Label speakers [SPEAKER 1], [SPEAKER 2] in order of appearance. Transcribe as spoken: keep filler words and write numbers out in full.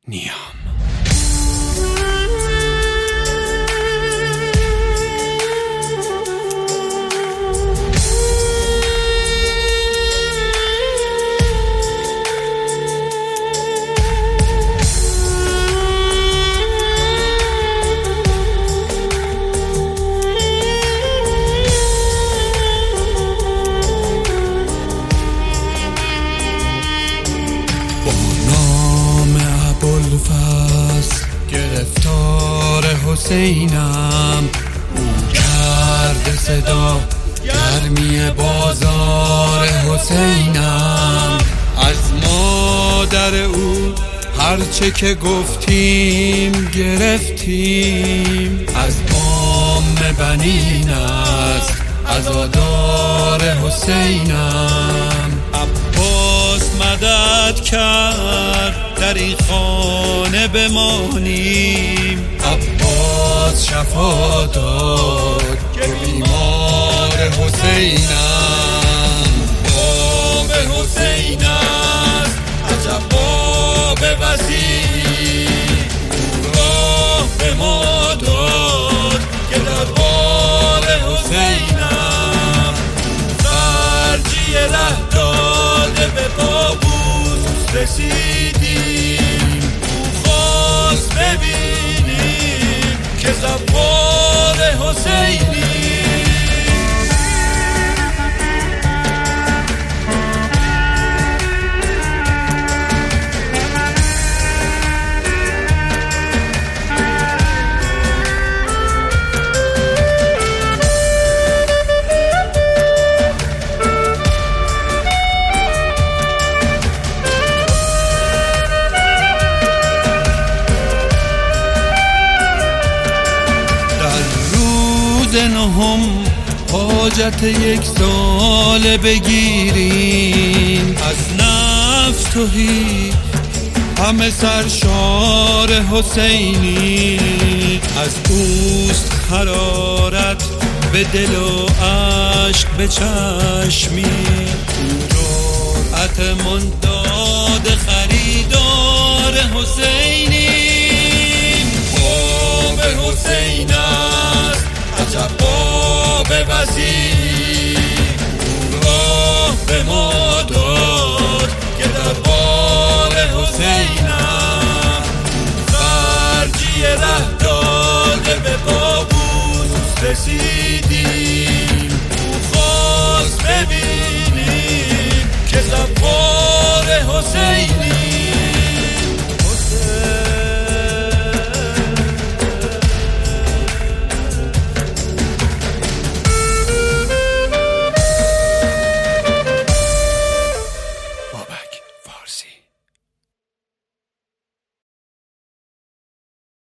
[SPEAKER 1] نیام. گرفتار حسینم، او کرده صدا گرمی بازار حسینم. از مادر او هرچه که گفتیم گرفتیم، از عام بنین است عزادار حسینم. عباس مدد کرد در این خانه بمانیم، عباس شفا داد که بیمار حسینم. باب حسین است عجب باب وسیعی، او راه به ما داد که در باب حسینم. خرجی ره داده به قابوس رسیدیم، او خواست ببینیم که زوار حسینی. نهم حاجت یک سال بگیریم، از نفس توحید همه سرشار حسینی. از اوست حرارت به دل و عشق به چشمی، او جرأت منداد خریدار حسینی. باب حسین است عجب باب وسیعی، او راه به ما داد که در باب حسینم. خرجی ره داده به قابوس رسیدیم، او خواست ببینیم که زوار حسینی.